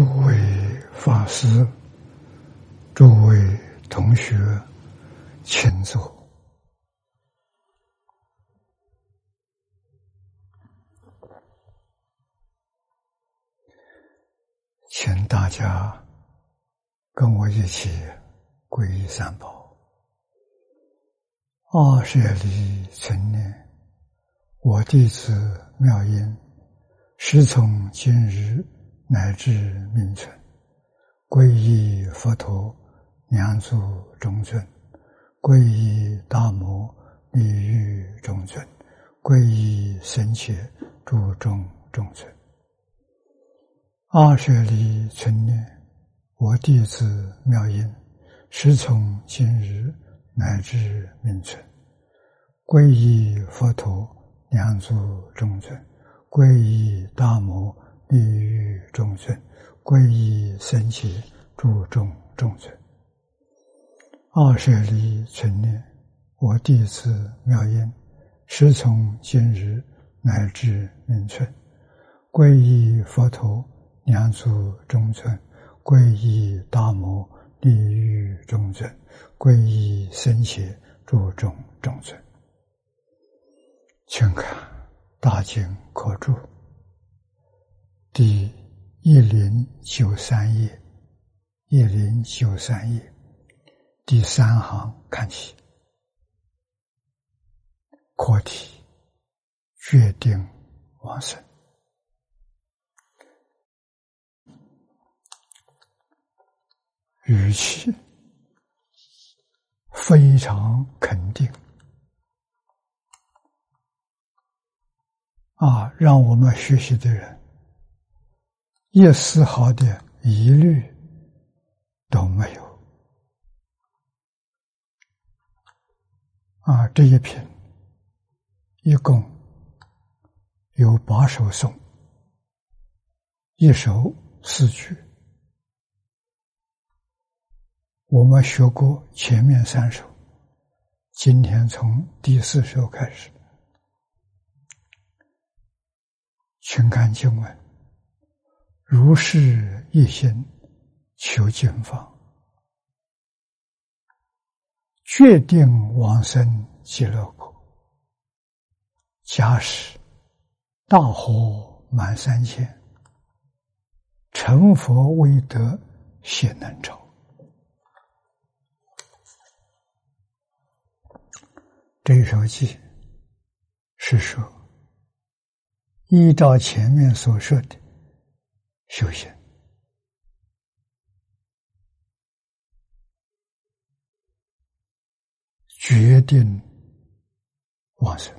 诸位法师，诸位同学，请坐。请大家跟我一起皈依三宝。20里存念，我弟子妙音，时从今日乃至命存，皈依佛陀，两足中尊；皈依大摩，利欲中尊；皈依僧伽，诸众中尊。20里存念，我弟子妙音，时从今日乃至命存，皈依佛陀，两足中尊；皈依大摩，利欲中尊；皈依僧伽，诸众中尊。20里存念，我弟子妙音，时从今日乃至命存，皈依佛陀，两足中尊；皈依大摩，利欲中尊；皈依僧伽，诸众中尊。请看大经科注第1093页，1093页第3行看起，课题决定往生。语气非常肯定让我们学习的人一丝毫的疑虑都没有。这一品一共有8首颂，一首4句。我们学过前面3首，今天从第4首开始。请看经文：如是一心求净法，决定往生极乐国。假使大火满3千，成佛未得显能超。这一首偈是说，依照前面所说的修行，决定往生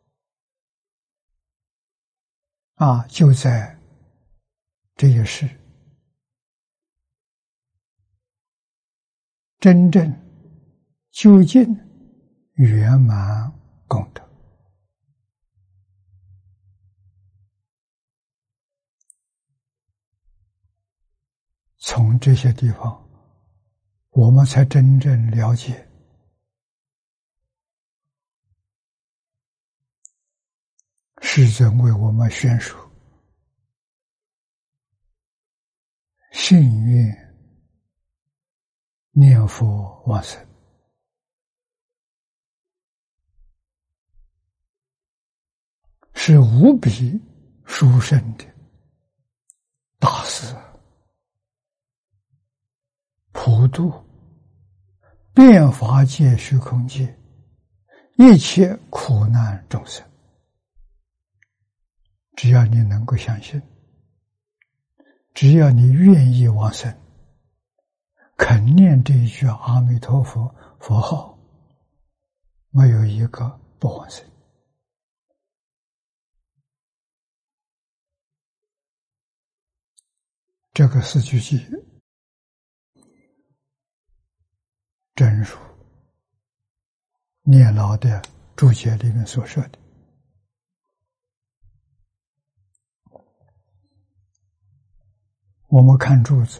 就在这一世真正究竟圆满功德。从这些地方，我们才真正了解世尊为我们宣说信愿念佛往生是无比殊胜的大事，普度遍法界虚空界一切苦难众生。只要你能够相信，只要你愿意往生，肯念这一句阿弥陀佛佛号，没有一个不往生。这个4句偈正如念老的注解里面所说的，我们看注子，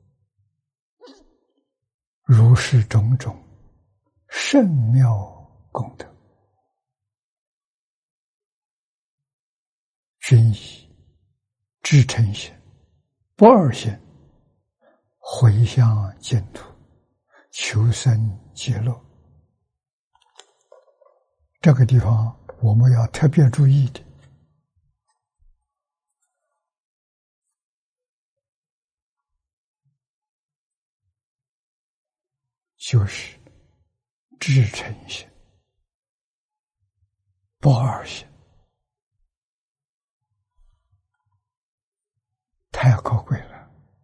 如是种种甚妙功德，均以至诚心、不二心回向净土，求生极乐。这个地方我们要特别注意的，就是至诚心、不二心，太可贵了。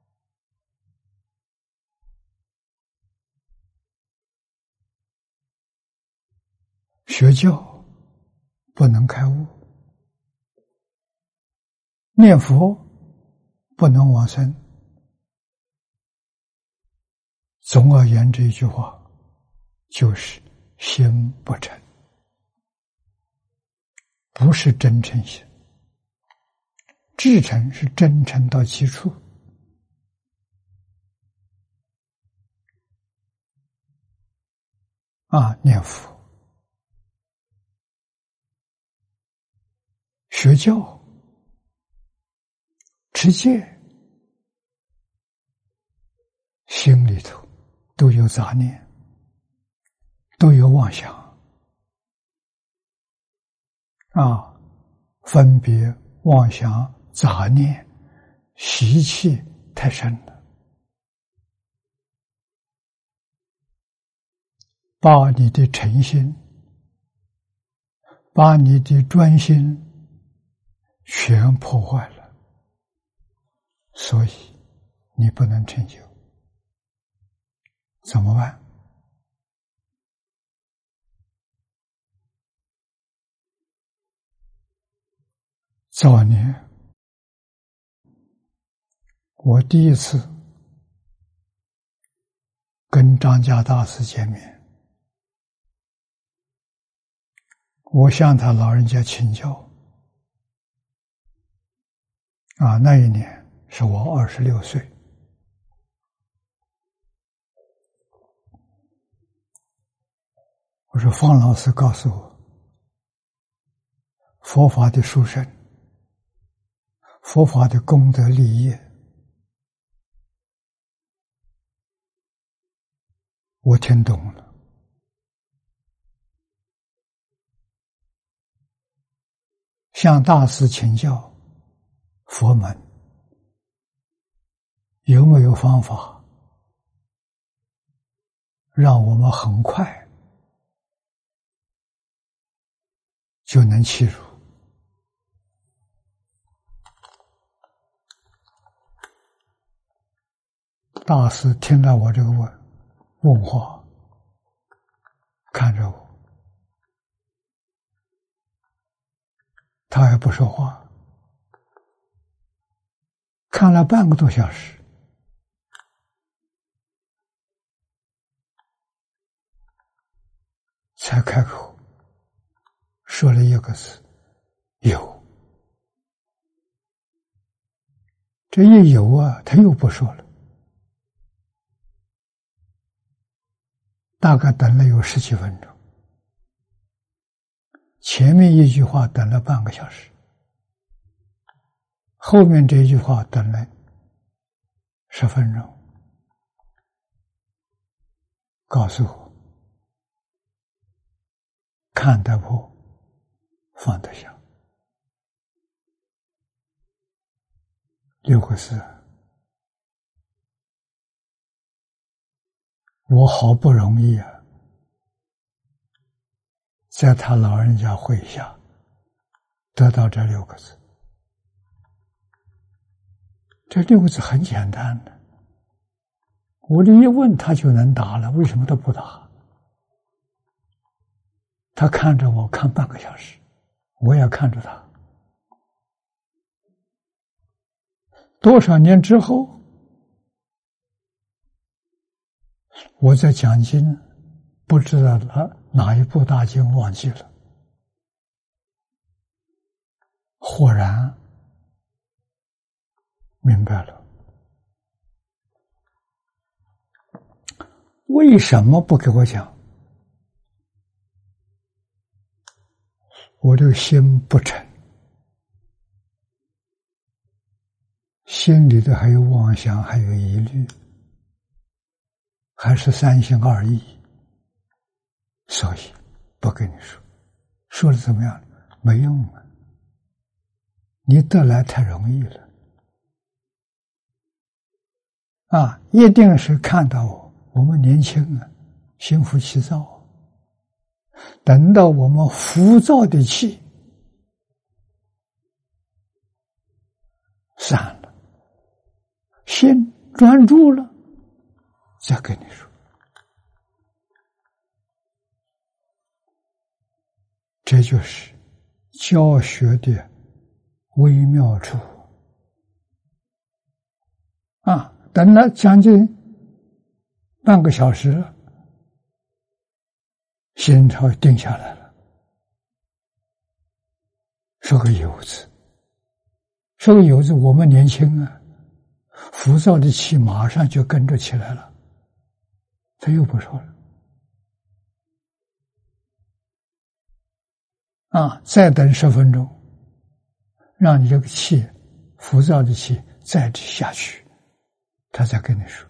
学教不能开悟，念佛不能往生。总而言之一句话，就是心不诚，不是真诚心。至诚是真诚到极处。念佛、学教、持戒，心里头都有杂念，都有妄想，分别、妄想、杂念、习气太深了，把你的诚心、把你的专心全破坏了，所以你不能成就。怎么办？早年我第一次跟张家大师见面，我向他老人家请教。那一年是我26岁。我说方老师告诉我，佛法的殊胜，佛法的功德利业，我听懂了。向大师请教佛门有没有方法让我们很快就能契入。大师听了我这个问话，看着我，他也不说话，看了半个多小时，才开口说了一个字：有。这一有他又不说了，大概等了有10几分钟，前面一句话等了半个小时，后面这一句话等了10分钟，告诉我看得破，放得下，6个字。我好不容易在他老人家会下得到这6个字。这6个字很简单的，我这一问他就能答了，为什么他不答？他看着我看半个小时，我也看着他。多少年之后，我在讲经，不知道哪一部大经忘记了，豁然明白了，为什么不给我讲？我这个心不诚，心里头还有妄想，还有疑虑， 还是三心二意，所以不跟你说，说了怎么样？没用啊！你得来太容易了啊！一定是看到我们年轻啊，心浮气躁。等到我们浮躁的气散了，心专注了，再跟你说。这就是教学的微妙处啊！等了将近半个小时了，心潮定下来了，是个有字，是个有字。我们年轻啊，浮躁的气马上就跟着起来了，他又不说了啊！再等10分钟，让你这个气浮躁的气再下去，他再跟你说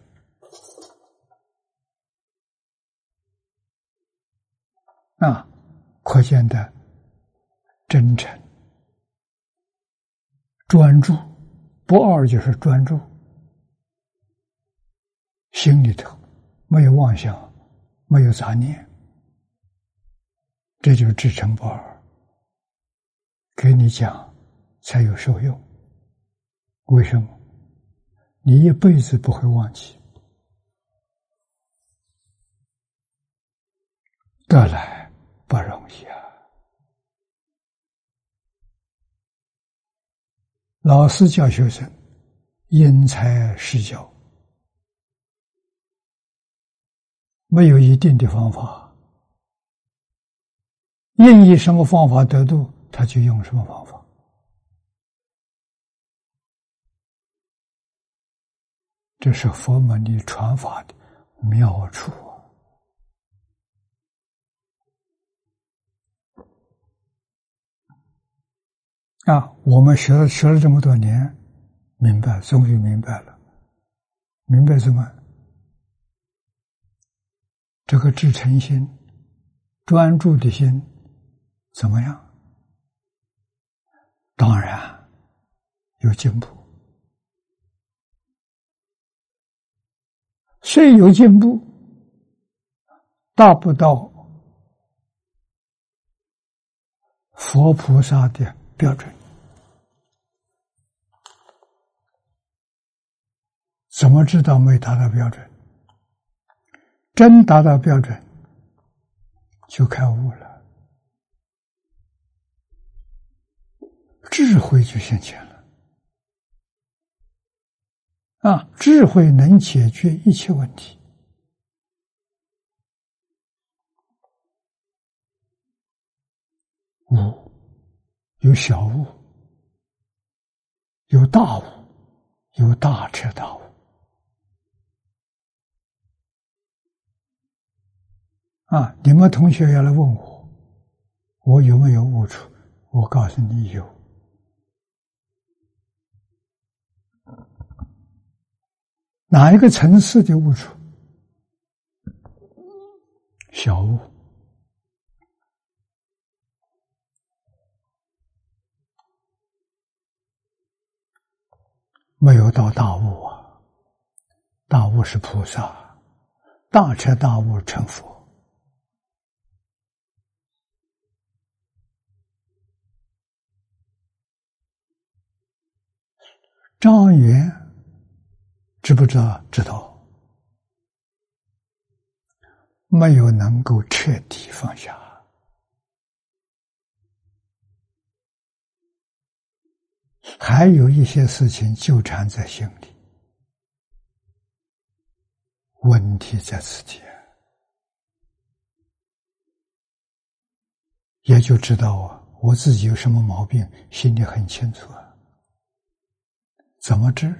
啊，可见的真诚、专注，不二就是专注，心里头没有妄想，没有杂念，这就是至诚不二。给你讲才有受用，为什么？你一辈子不会忘记，得来不容易啊！老师教学生，因材施教，没有一定的方法，愿意什么方法得度，他就用什么方法。这是佛门的传法的妙处啊！我们学了这么多年，明白，终于明白了，明白什么？这个至诚心、专注的心怎么样？当然有进步。虽有进步，达不到佛菩萨的标准。怎么知道没达到标准？真达到标准，就开悟了，智慧就现前了。啊，智慧能解决一切问题。悟有小悟，有大悟，有大彻大悟。啊，你们同学要来问我，我有没有悟出？我告诉你有。哪一个层次的悟出？小悟。没有到大悟啊，大悟是菩萨，大彻大悟成佛。张元知不知道？知道。没有能够彻底放下，还有一些事情纠缠在心里，问题在此地，也就知道我自己有什么毛病，心里很清楚啊。怎么治？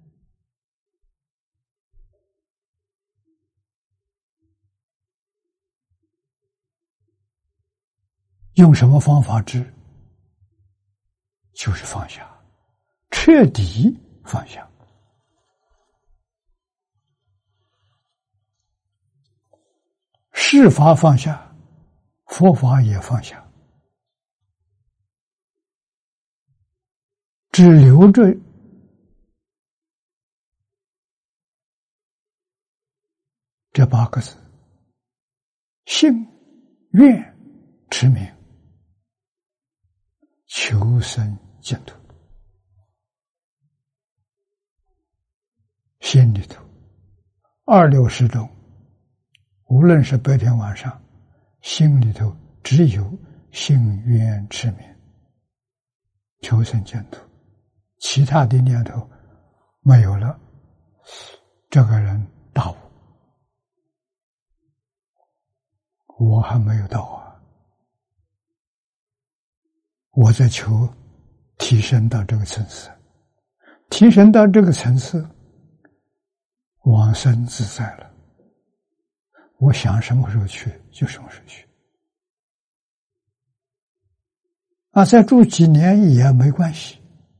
用什么方法治？就是放下，彻底放下。 世法放下，佛法也放下，只留着这8个字：信、愿、持名，求生净土。心里头260中，无论是白天晚上，心里头只有信愿持名，求生净土，其他的念头没有了，这个人大悟。我还没有到啊，我在求提升到这个层次，提升到这个层次，往生自在了。我想什么时候去就什么时候去，再住几年也没关系。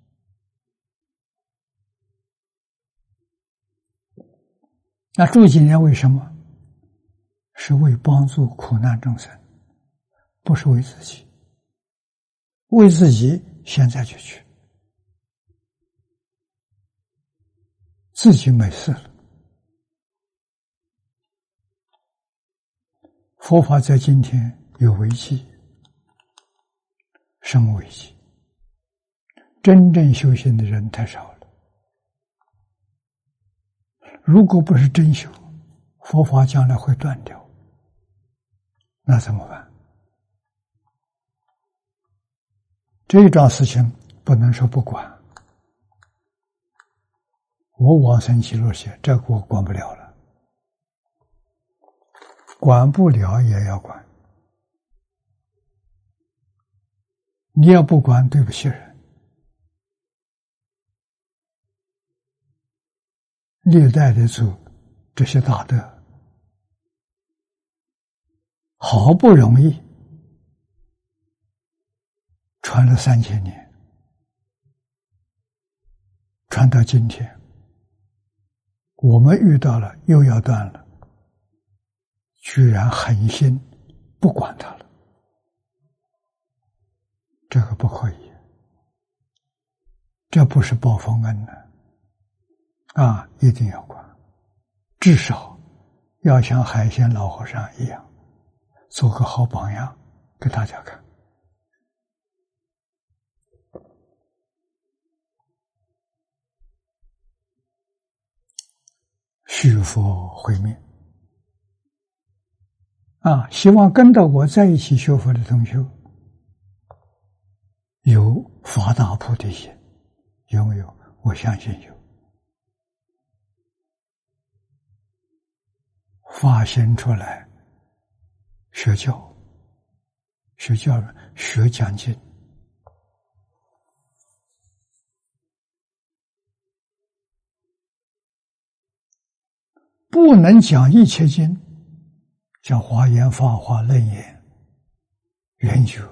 住几年为什么？是为帮助苦难众生，不是为自己。为自己现在就去，自己没事了。佛法在今天有危机，什么危机？真正修行的人太少了。如果不是真修，佛法将来会断掉，那怎么办？这一桩事情不能说不管。我往生极乐世界，这个我管不了了，管不了也要管。你要不管，对不起人。历代的祖这些大德，好不容易传了3000年，传到今天，我们遇到了又要断了，居然狠心不管它了，这个不可以，这不是报佛恩呢，一定要管，至少要像海鲜老和尚一样，做个好榜样给大家看。续佛慧命希望跟着我在一起学佛的同学有发大菩提心，有没有？我相信有。发心出来学教，学讲经，不能讲一切经，像华严、法华、楞严、圆觉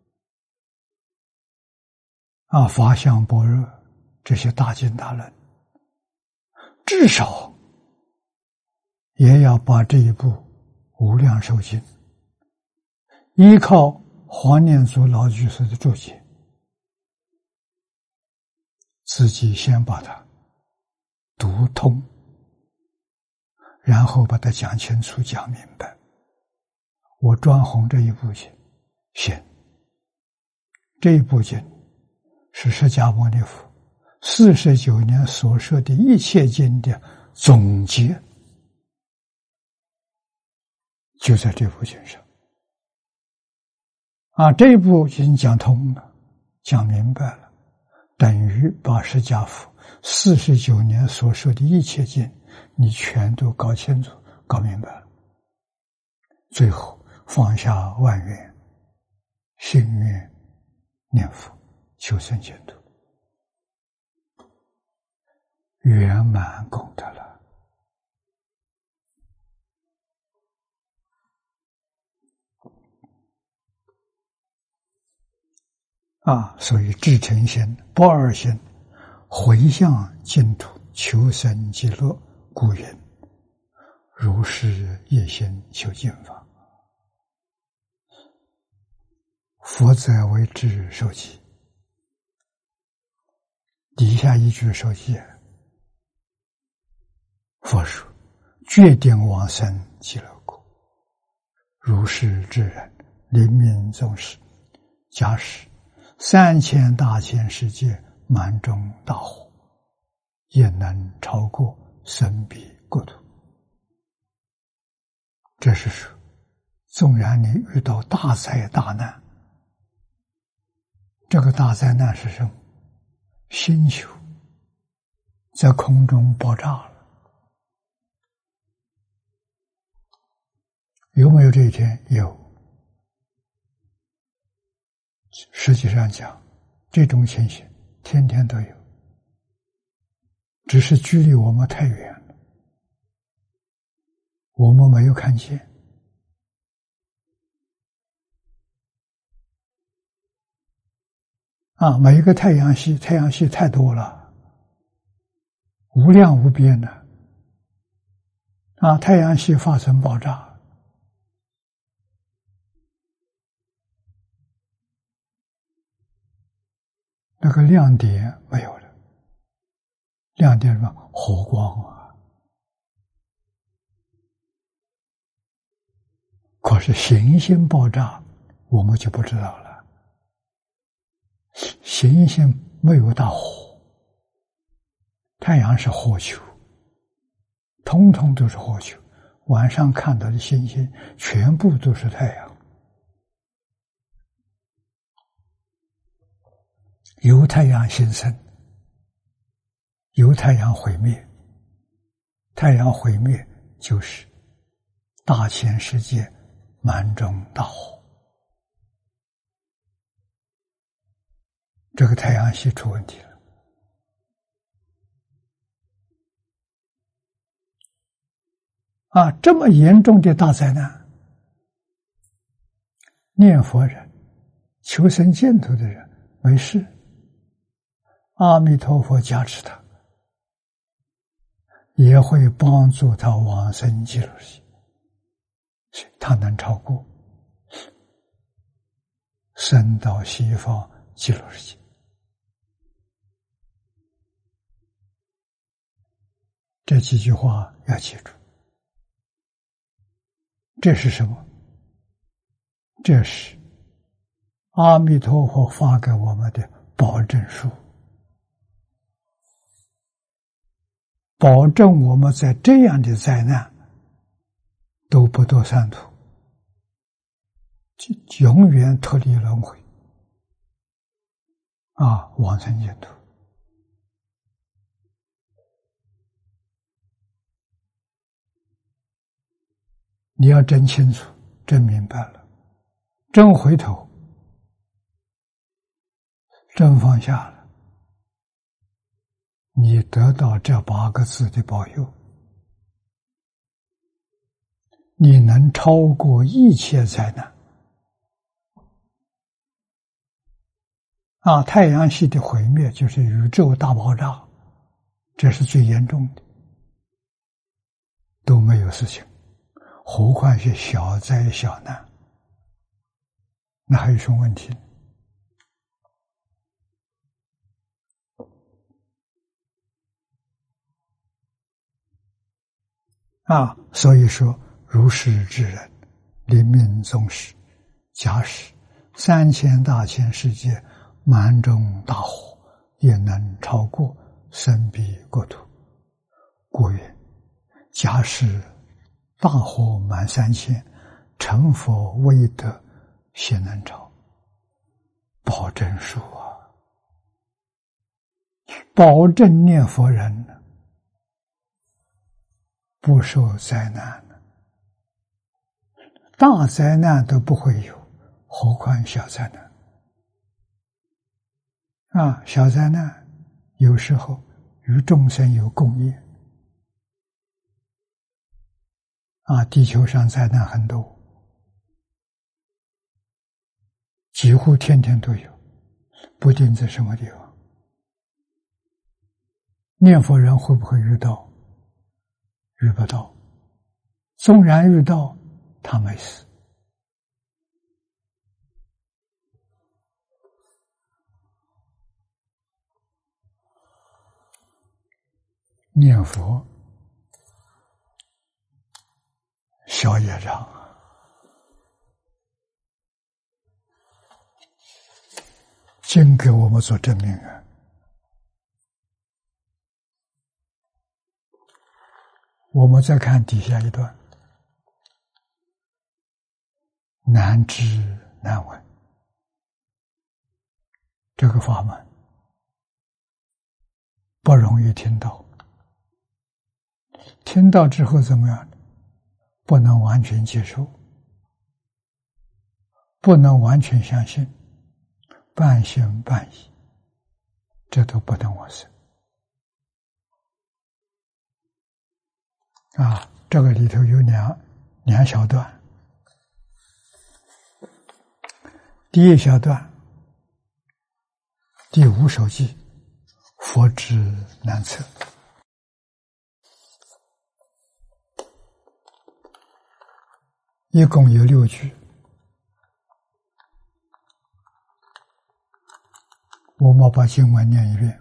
法相、般若这些大经大论，至少也要把这一部无量寿经依靠黄念祖老居士的注解，自己先把它读通，然后把它讲清楚讲明白。我专弘这一部经行，这一部经是释迦牟尼佛49年所说的一切经的总结，就在这部经上这部经讲通了，讲明白了，等于把释迦佛49年所说的一切经你全都搞清楚搞明白了，最后放下万缘，信愿念佛，求生净土，圆满功德了。所以至诚心、不二心，回向净土，求生极乐，故云如是一心求净法。 福则为之受记。底下一句受记，佛说：决定往生极乐国，如是之人，临命终时，假使3000大千世界满中大火，也能超过生彼国土。这是说，纵然你遇到大灾大难，这个大灾难是什么？星球在空中爆炸了。有没有这一天？有。实际上讲，这种情形天天都有，只是距离我们太远了，我们没有看见。每一个太阳系太多了，无量无边的。太阳系发生爆炸，那个亮点没有了。亮点什么？火光啊！可是行星爆炸，我们就不知道了。行星没有大火，太阳是火球，通通都是火球。晚上看到的星星，全部都是太阳。由太阳形成，由太阳毁灭。太阳毁灭就是大千世界满中大火。这个太阳系出问题了。这么严重的大灾难，念佛人、求生净土的人没事，阿弥陀佛加持他，也会帮助他往生极乐世界，所以他能超过，升到西方极乐世界。这几句话要记住。这是什么？这是阿弥陀佛发给我们的保证书，保证我们在这样的灾难都不堕三途，永远脱离轮回，往生净土。你要真清楚，真明白了，真回头，真放下了，你得到这8个字的保佑，你能超过一切灾难。太阳系的毁灭就是宇宙大爆炸，这是最严重的，都没有事情。何况是小灾小难，那还有什么问题呢？所以说，如是之人，临命终时，假使3000大千世界满中大火，也能超过生彼国土。故曰：假使大火满3000，成佛未得，先能超。保证书保证念佛人不受灾难，大灾难都不会有，何况小灾难？小灾难有时候与众生有共业。地球上灾难很多，几乎天天都有，不定在什么地方。念佛人会不会遇到？遇不到。纵然遇到，他没事。 念佛消业障，经给我们做证明啊。我们再看底下一段，难知难闻，这个法门不容易听到，听到之后怎么样？不能完全接受，不能完全相信，半信半疑，这都不能往生啊！这个里头有两小段。第一小段，第5首偈，佛之难测。一共有6句，我们把经文念一遍。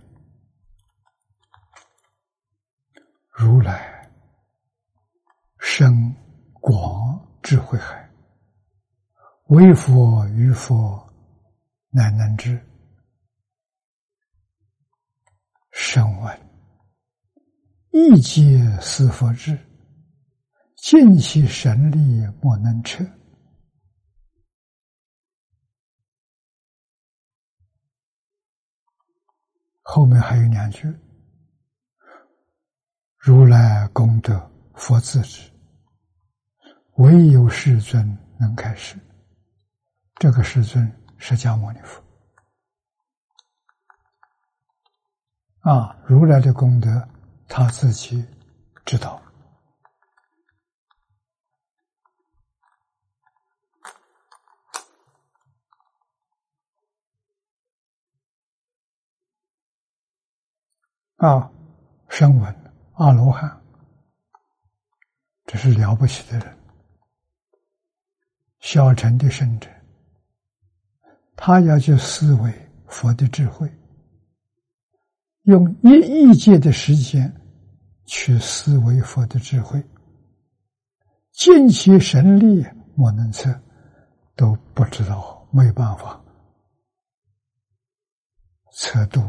如来深广智慧海，唯佛于佛乃能知。声闻一皆思佛智，尽其神力莫能测。后面还有2句，如来功德佛自知，唯有世尊能开示。这个世尊释迦牟尼佛啊，如来的功德他自己知道。声闻阿罗汉，这是了不起的人，小乘的圣者，他要去思维佛的智慧，用一界的时间去思维佛的智慧，尽其神力莫能测，都不知道，没办法测度。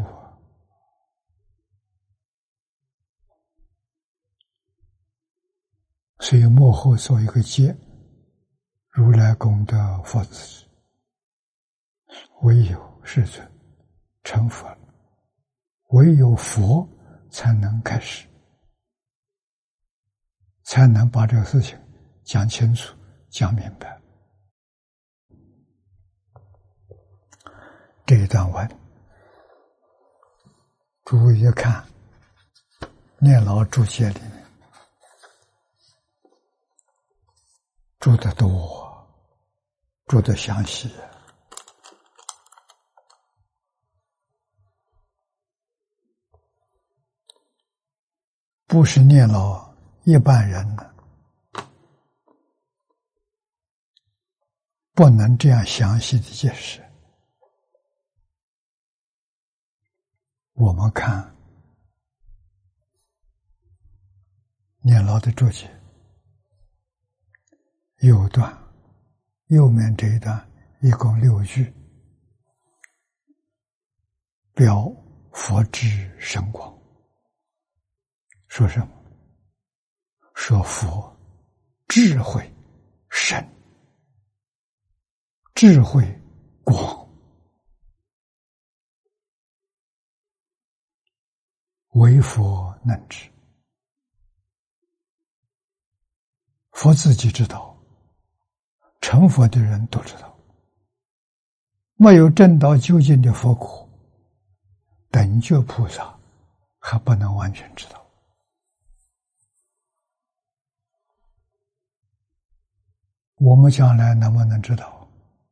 所以幕后做一个结，如来功德佛自知，唯有世尊成佛了，唯有佛才能开始，才能把这个事情讲清楚讲明白。这一段文注意看念老注解里面注得多，注得详细，不是念老一般人呢，不能这样详细的解释。我们看念老的注解，右面这一段一共6句，表佛智深广。说什么？说佛智慧深，智慧广，唯佛能知。佛自己知道，成佛的人都知道，没有证到究竟的佛果，等觉菩萨还不能完全知道。我们将来能不能知道？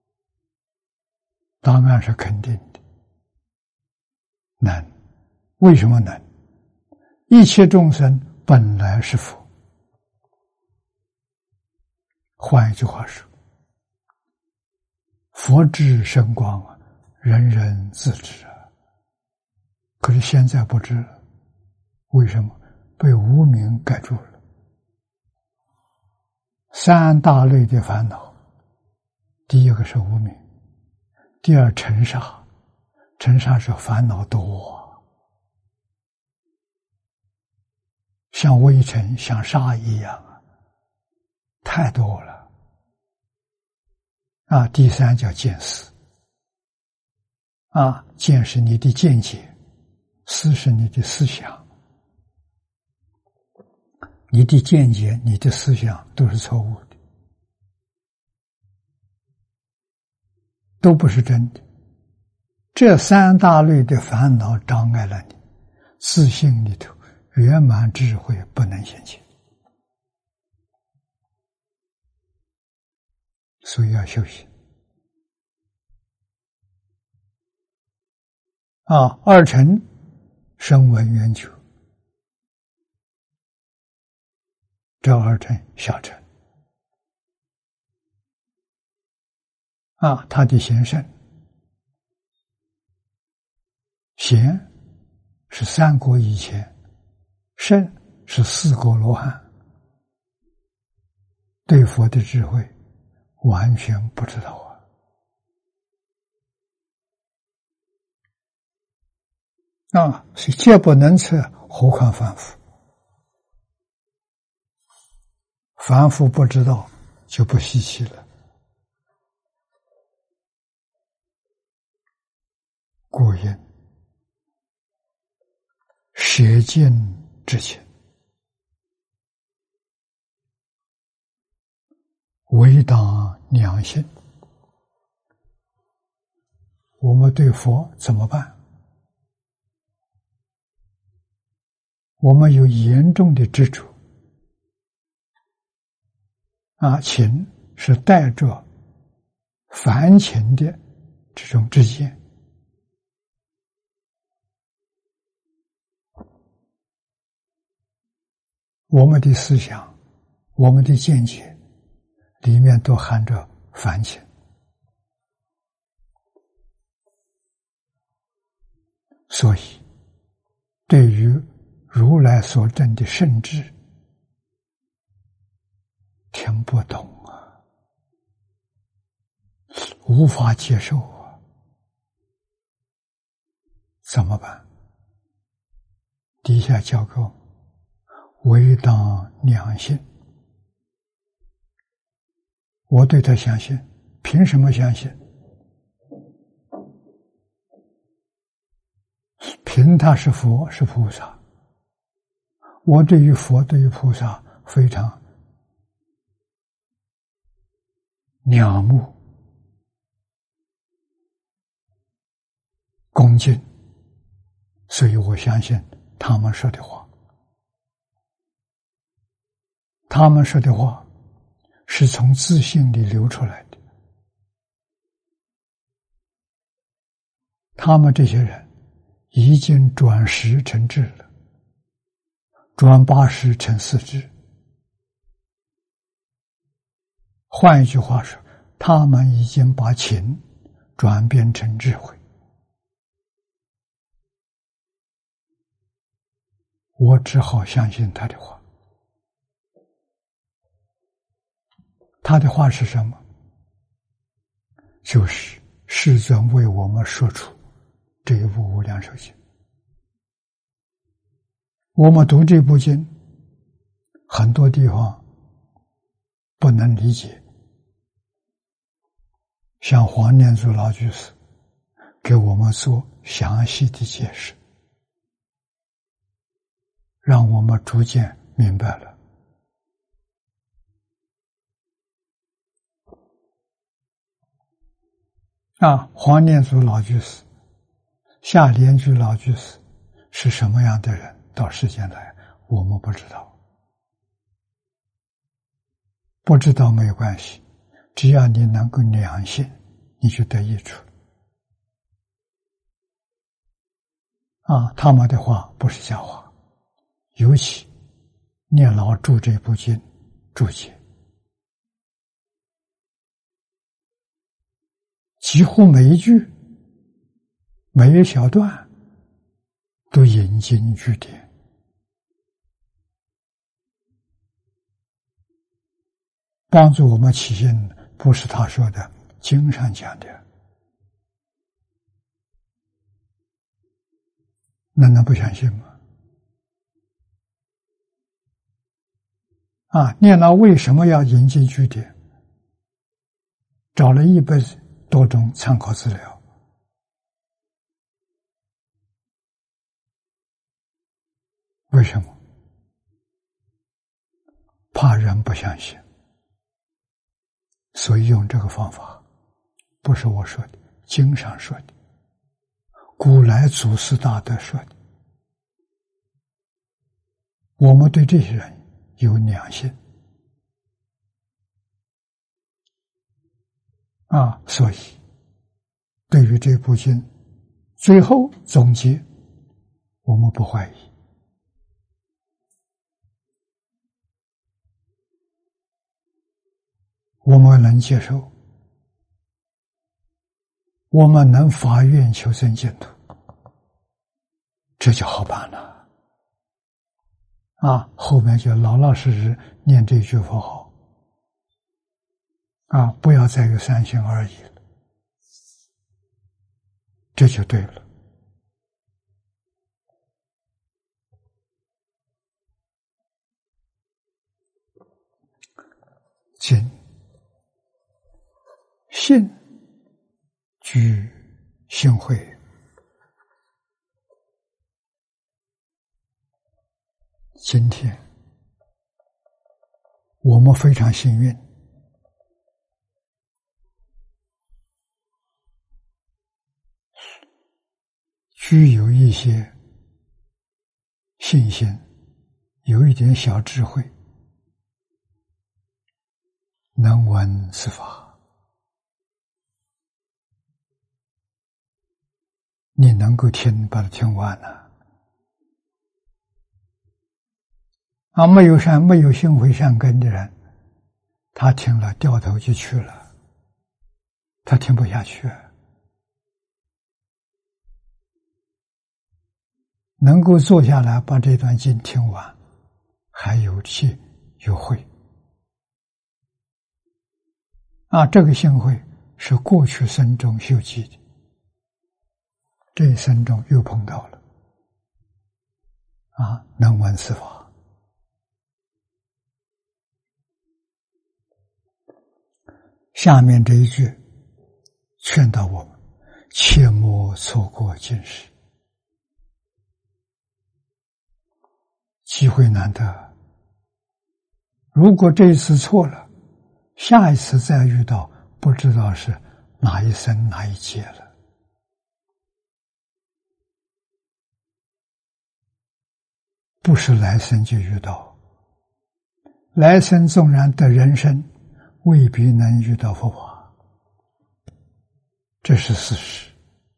答案是肯定的，能。为什么能？一切众生本来是佛。换一句话说，佛智深广啊，人人自知啊。可是现在不知了，为什么？ 被无明盖住了。三大类的烦恼，第一个是无明，第二尘沙，尘沙是烦恼多，像微尘像沙一样，太多了啊。第三叫见思啊，见是你的见解，思是你的思想，你的见解你的思想都是错误的，都不是真的。这三大类的烦恼障碍了你自信里头圆满智慧不能现前，所以要修行啊。二乘声闻缘觉，这二乘小乘啊，他的贤圣，贤是三国以前，圣是四果罗汉，对佛的智慧完全不知道啊！是戒不能测，何况凡夫？凡夫不知道就不稀奇了。故因舍尽之前，唯当良心。我们对佛怎么办？我们有严重的执着啊，情是带着凡情的这种之见，我们的思想我们的见解里面都含着凡情，所以对于如来所证的圣智听不懂啊，无法接受啊，怎么办？底下教给我们唯当良心。我对他相信，凭什么相信？凭他是佛是菩萨。我对于佛对于菩萨非常仰慕恭敬，所以我相信他们说的话。他们说的话是从自信里流出来的。他们这些人已经转识成智了，转八识成四智。换一句话说，他们已经把情转变成智慧。我只好相信他的话。他的话是什么？就是世尊为我们说出这一部无量寿经。我们读这部经，很多地方不能理解，像黄念祖老居士给我们做详细的解释，让我们逐渐明白了。黄念祖老居士、夏莲居老居士是什么样的人到世间来，我们不知道。不知道没有关系，只要你能够良信，你就得益处。他们的话不是假话，尤其念老注这部经注解，几乎每一句每一小段都引经据典， 帮助我们起心，不是他说的，经上讲的。那能不相信吗？念老为什么要引经据典？找了100多种参考资料。为什么？怕人不相信，所以用这个方法。不是我说的，经上说的，古来祖师大德说的。我们对这些人有良心所以对于这部经最后总结，我们不怀疑，我们能接受，我们能发愿求生净土，这就好办了。后面就老老实实念这句佛号不要再有三心二意了，这就对了。今信居信会，今天我们非常幸运，具有一些信心，有一点小智慧，能闻是法，你能够听，把它听完了。没有心慧善根的人，他听了掉头就去了，他听不下去。能够坐下来把这段经听完，还有气有慧这个心慧是过去生中修积的，这一生中又碰到了能闻是法。下面这一句劝导我们，切莫错过今世，机会难得，如果这一次错了，下一次再遇到，不知道是哪一生哪一劫了。不是来生就遇到，来生纵然得人生，未必能遇到佛法，这是事实。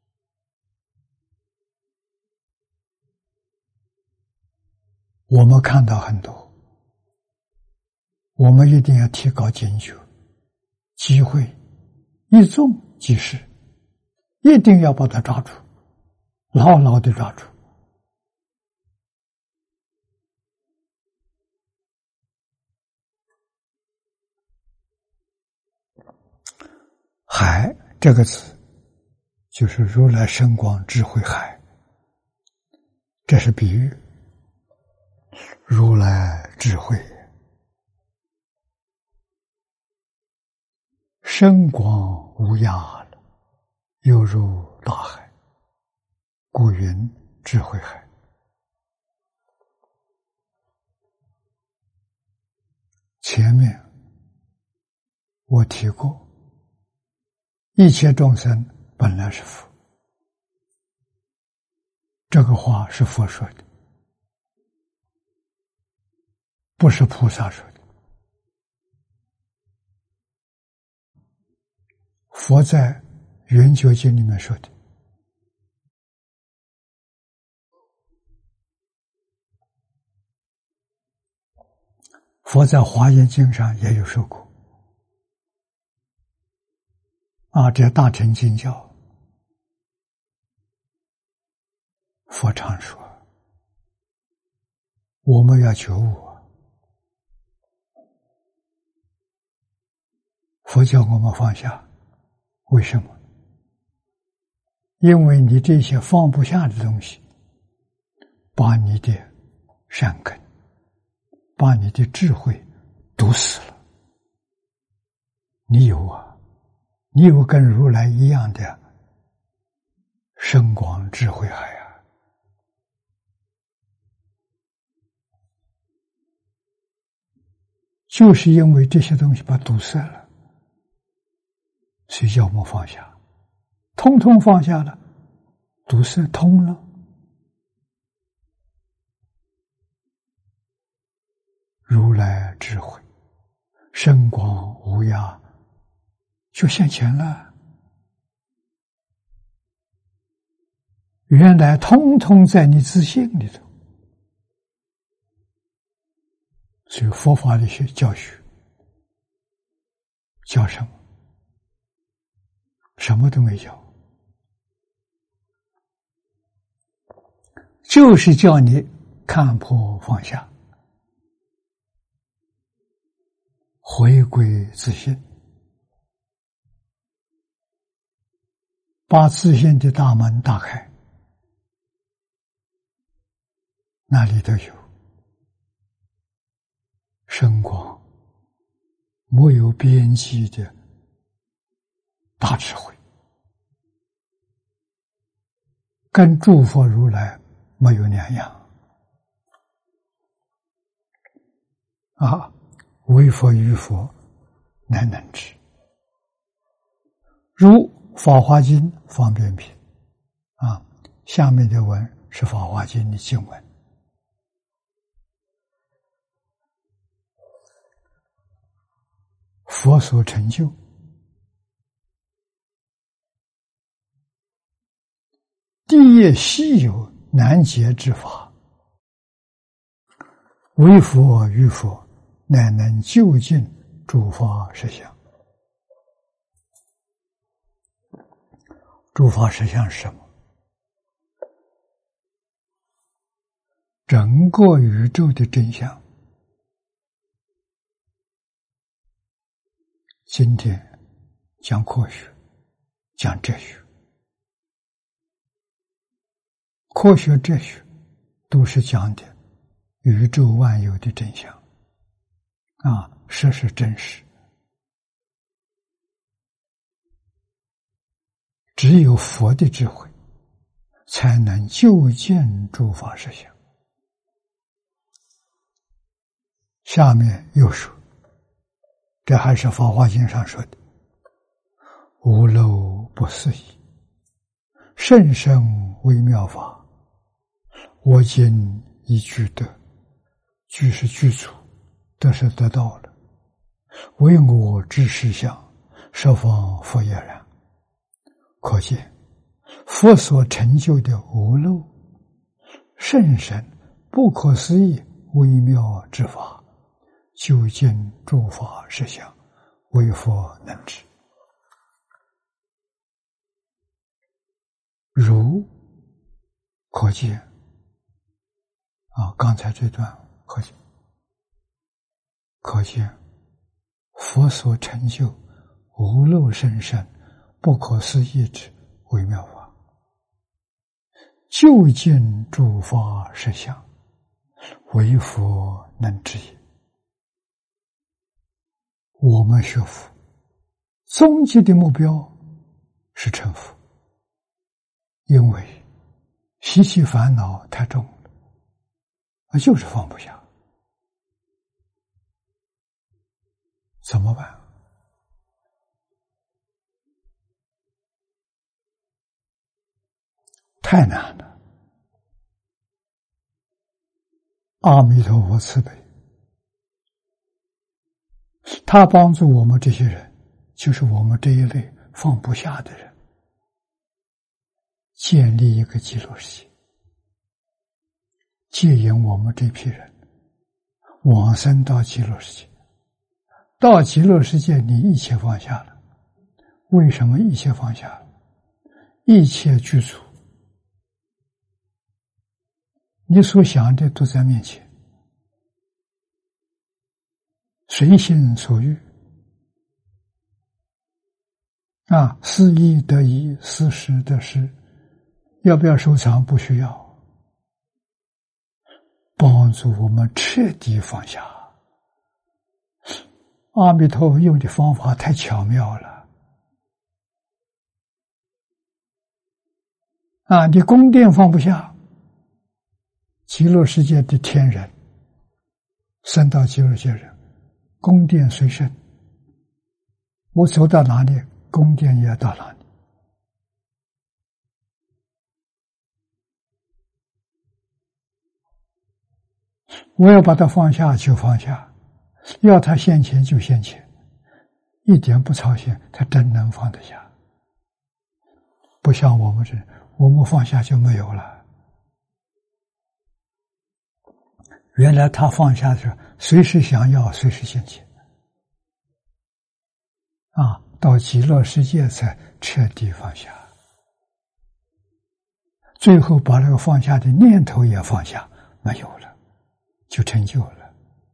我们看到很多，我们一定要提高警觉，机会一纵即逝，一定要把它抓住，牢牢地抓住。海这个字就是如来神光智慧海，这是比喻，如来智慧深广无涯了，犹如大海，故云智慧海。前面我提过，一切众生本来是佛，这个话是佛说的，不是菩萨说的。佛在《圆觉经》里面说的，佛在《华严经》上也有说过这大乘经教，佛常说我们要觉悟佛教我们放下，为什么？因为你这些放不下的东西，把你的善根，把你的智慧堵死了。你有啊，你有跟如来一样的深广智慧海啊！就是因为这些东西把堵塞了，所以叫我们放下，通通放下了，堵塞通了。如来智慧深广无涯，就现前了。原来通通在你自信里头。所以佛法的教学教什么？什么都没教，就是叫你看破放下，回归自信，把自信的大门打开，那里头有深广没有边际的大智慧，跟诸佛如来没有两样啊！为佛于佛难能知，如《法华经》方便品啊，下面的文是《法华经》的经文。佛所成就，第一稀有难解之法，为佛于佛，乃能究竟诸法实相。诸法实相是什么？整个宇宙的真相。今天讲科学，讲哲学，科学哲学都是讲的宇宙万有的真相啊，实是真实。只有佛的智慧才能究竟诸法实相。下面又说，这还是《法华经》上说的，无漏不思议，甚深微妙法，我今已具得，具是具足，得是得到了，为我之实相，十方佛也然。可见佛所成就的无漏甚深不可思议微妙之法，究竟诸法实相，为佛能知。如可见啊，刚才这段可见佛所成就无漏甚深不可思议之微妙法，究竟诸法实相，为佛能知也。我们学佛终极的目标是成佛，因为习气烦恼太重了，就是放不下，怎么办？太难了。阿弥陀佛慈悲，他帮助我们这些人，就是我们这一类放不下的人，建立一个极乐世界，接引我们这批人往生到极乐世界。到极乐世界，你一切放下了。为什么一切放下了？一切具足，你所想的都在面前，随心所欲， 思义得义，思事得事，要不要收藏？不需要，帮助我们彻底放下。阿弥陀佛用的方法太巧妙了。你宫殿放不下，极乐世界的天人升到极乐世界人，宫殿随身，我走到哪里，宫殿也要到哪里。我要把它放下就放下，要它现前就现前，一点不操心，它真能放得下。不像我们这，我们放下就没有了。原来他放下的时候，随时想要，随时现前。到极乐世界才彻底放下，最后把那个放下的念头也放下，没有了，就成就了。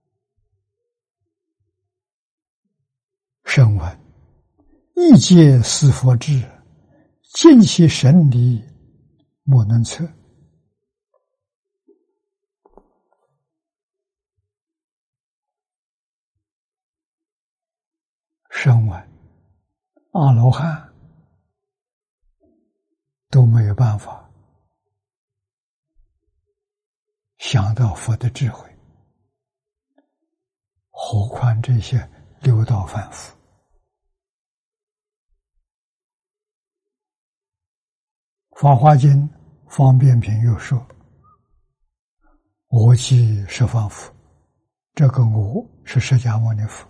声闻一切是佛智，尽其神力，莫能测。声闻阿罗汉都没有办法想到佛的智慧，何况这些六道凡夫。法华经方便品又说，我即十方佛，这个我是释迦牟尼佛。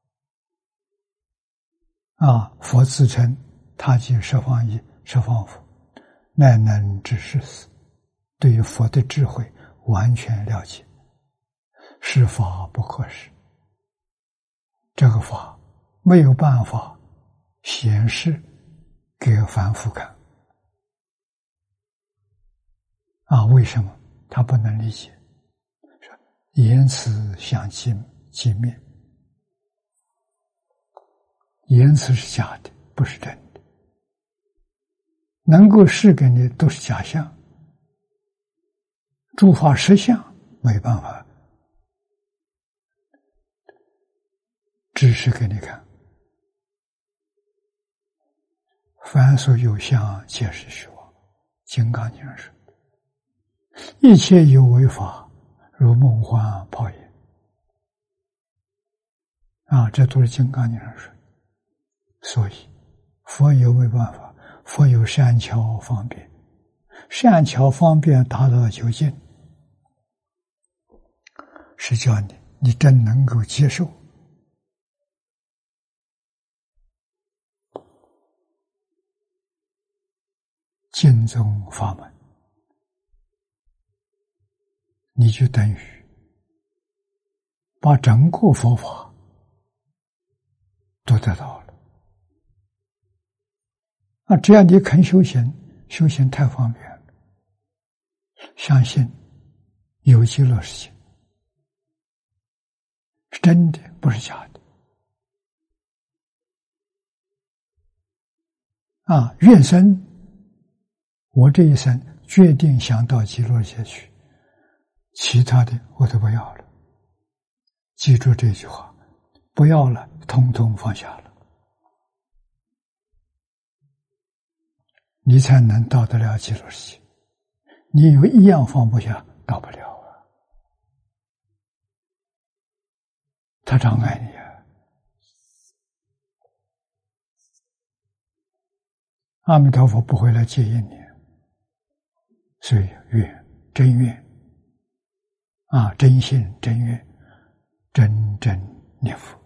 佛自称他即十方一十方佛，乃能知是事，对于佛的智慧完全了解，是法不可施。这个法没有办法显示给凡夫看。为什么他不能理解？言辞相即灭，言辞是假的，不是真的，能够示给你都是假象，诸法实相没办法指示给你看。凡所有相，皆是虚妄。金刚经说，一切有为法，如梦幻泡影。这都是金刚经上说。所以佛有没办法？佛有善巧方便，善巧方便达到究竟，是叫你真能够接受。经宗法门，你就等于把整个佛法都得到了。只要你肯修行，修行太方便了。相信有极乐世界，是真的，不是假的。愿生，我这一生决定想到极乐世界去，其他的我都不要了。记住这句话，不要了，统统放下了，你才能到得了极乐世界。你有一样放不下，到不了啊！他障碍你啊！阿弥陀佛不会来接引你，所以真愿真心真愿，真正念佛。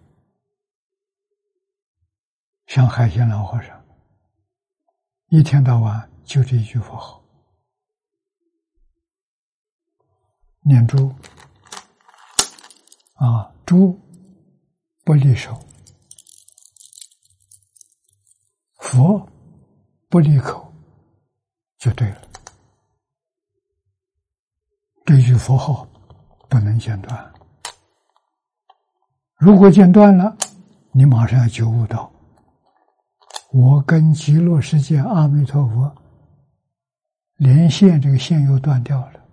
像海鲜老和尚，一天到晚就这一句佛号，念珠珠不离手，佛不离口，就对了。这句佛号不能间断，如果间断了，你马上要觉悟到我跟极乐世界阿弥陀佛连线，这个线又断掉了，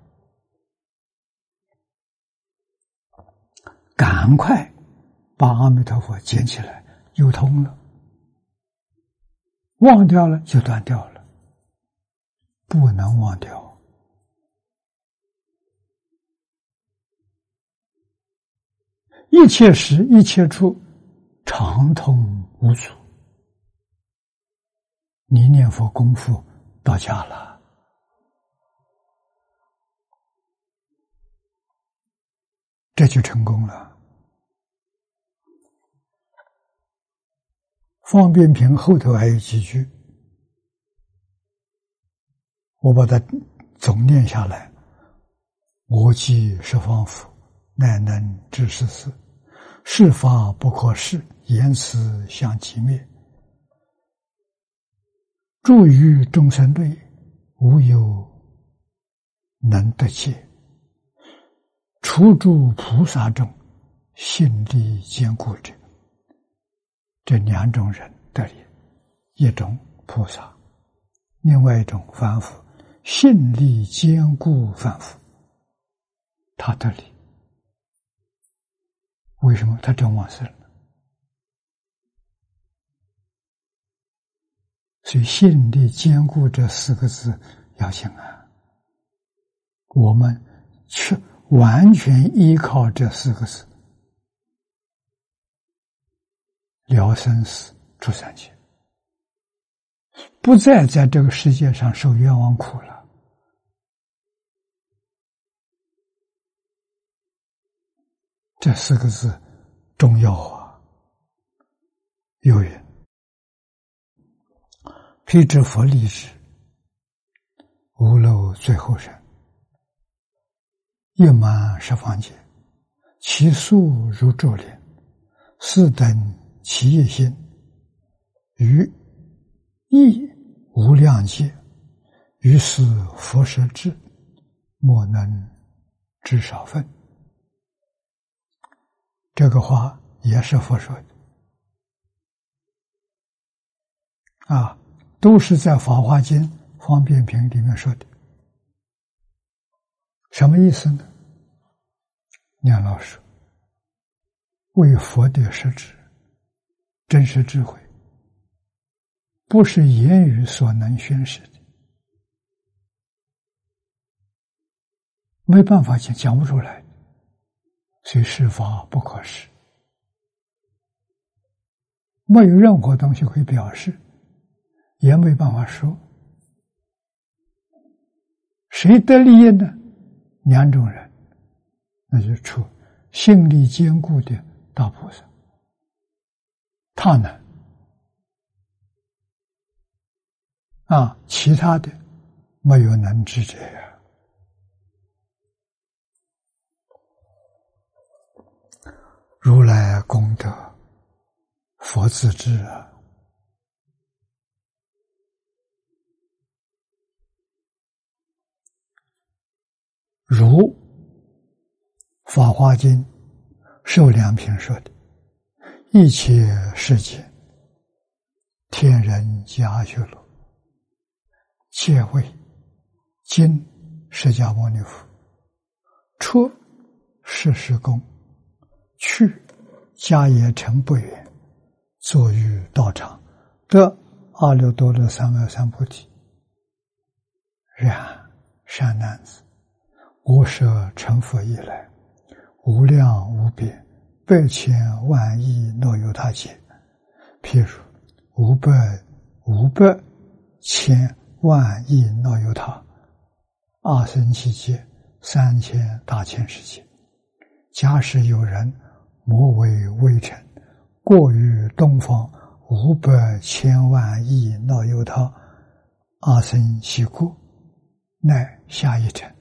赶快把阿弥陀佛捡起来，又通了。忘掉了就断掉了，不能忘掉。一切时一切处常通无阻，你念佛功夫到家了，这就成功了。方便品后头还有几句，我把它总念下来。我即十方佛，乃能知世事，世法不可释，言辞相寂灭。住于众生类，无有能得解。处诸菩萨中，信力坚固者。这两种人得力，一种菩萨，另外一种凡夫，信力坚固凡夫，他得力。为什么他真往生了？所以信力坚固这四个字要紧啊！我们去完全依靠这四个字，了生死出三界，不再在这个世界上受冤枉苦了。这四个字重要啊！有云：辟支佛立志，无漏最后生，一满十方界，其数如昼连，四等其一心，于亦无量界，于是佛设智，莫能知少分。这个话也是佛说的都是在《法华经·方便品》里面说的。什么意思呢？念老说，为佛的实质，真实智慧，不是言语所能宣示的，没办法讲不出来，所以世法不可释，没有任何东西会表示，也没办法说。谁得利益呢？两种人，那就出信力坚固的大菩萨，他能其他的没有能知者呀。如来功德，佛自知啊。如《法华经·受量品》说的：一切世界，天人及阿修罗，皆为今释迦牟尼佛出世事功，去迦叶城不远，坐于道场，得阿耨多罗三藐三菩提。然善男子，我设成佛以来，无量无边，百千万亿若有他劫，譬如五百千万亿若有他，阿僧祇劫3000大千世界。假使有人莫为微尘，过于东方500千万亿若有他，阿僧祇国，乃下一尘。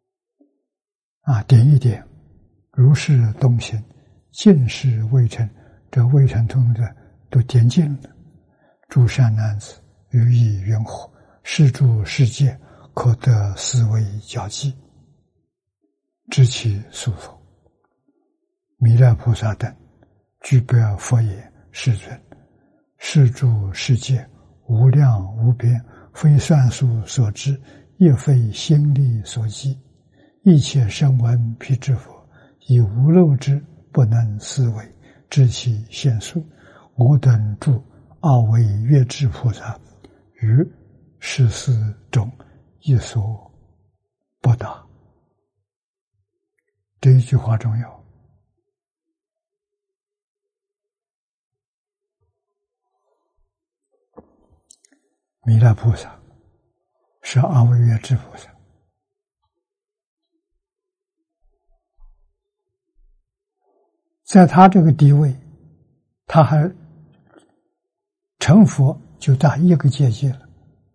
点一点，如是东行，尽是微尘，这微尘通的都点尽了。诸善男子，于意云何？是诸世界，可得思维交际，知其殊否？弥勒菩萨等，具备佛言：世尊， 是诸世界无量无边，非算数所知，亦非心力所及。一切声闻辟支佛，以无漏之不能思维，知其现数。我等诸二位月智菩萨，于世事中一所不达。这一句话重要。弥勒菩萨是二位月智菩萨，在他这个地位，他还成佛就大一个阶级了。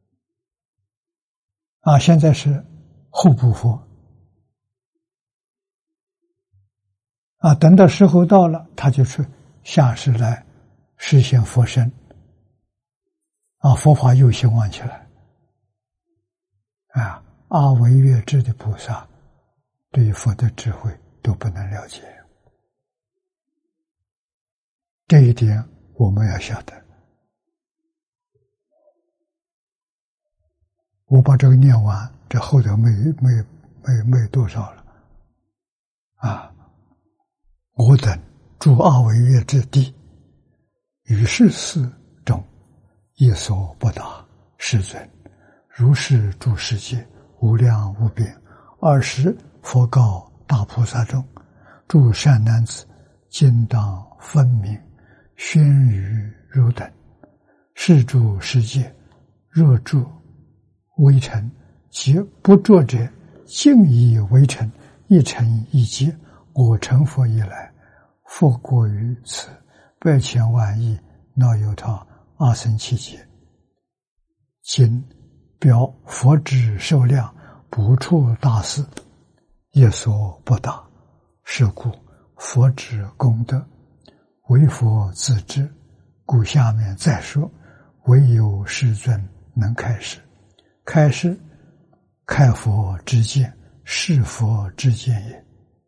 现在是候补佛。等到时候到了，他就去下世来实现佛身。佛法又兴旺起来。阿惟越致的菩萨对于佛的智慧都不能了解，这一点我们要晓得。我把这个念完，这后头没多少了。我等诸阿惟越之地，于世事中一所不达。世尊，如是诸世界无量无边，20佛告大菩萨众：诸善男子，今当分明宣于汝等。是诸世界若著微尘，其不着者尽以为尘，一尘一劫。我成佛以来，复过于此百千万亿那由他阿僧祇劫。今表佛之寿量，不处大事，业所不达。是故佛之功德，唯佛自知。故下面再说，唯有世尊能开示。开示，开佛之见，是佛之见也。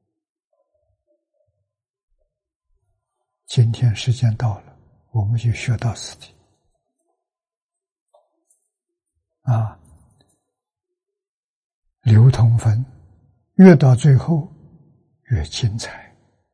今天时间到了，我们就学到此地。流通分，越到最后越精彩，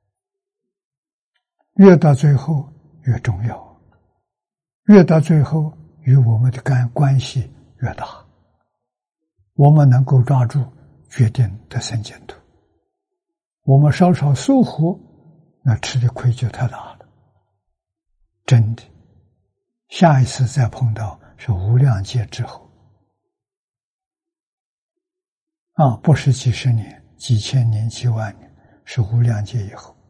越到最后越重要，越到最后与我们的关系越大。我们能够抓住，决定得生净土。我们稍稍疏忽，那吃的亏就太大了。真的，下一次再碰到是无量劫之后。不是几十年、几千年、几万年，是无量劫以后。